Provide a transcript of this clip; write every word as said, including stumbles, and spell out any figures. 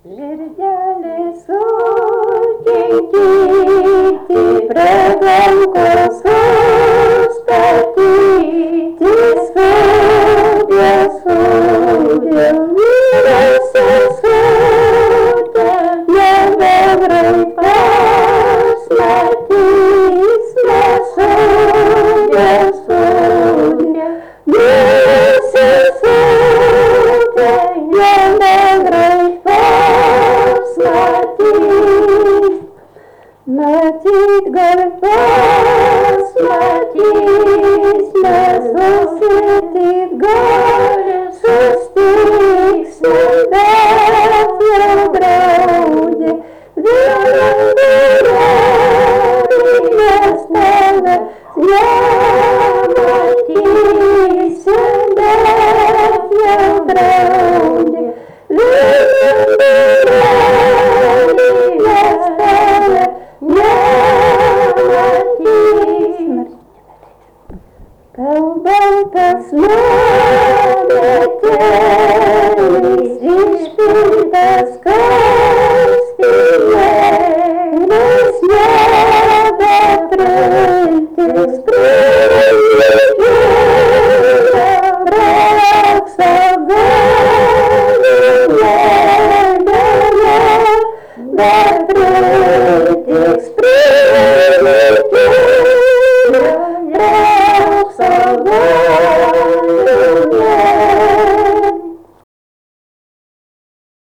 Žirgelis sukinkyti, prie rankos sustatyti, sudė, sudė, vyras sesutė, nebegrai pasmatys, nesudė, sudė, vyras sesutė, nebegrai pasmatys, matyt gal pasmatys, mes susitikt gali, sustiksim, bet jau draudė, vienam gyvenimui mes tave nematysim, bet jau draudė, vienam gyvenimui mes tave nematysim. Kalbantas nuometėlis, išpiltas kastyje, nes nebetrūktis prie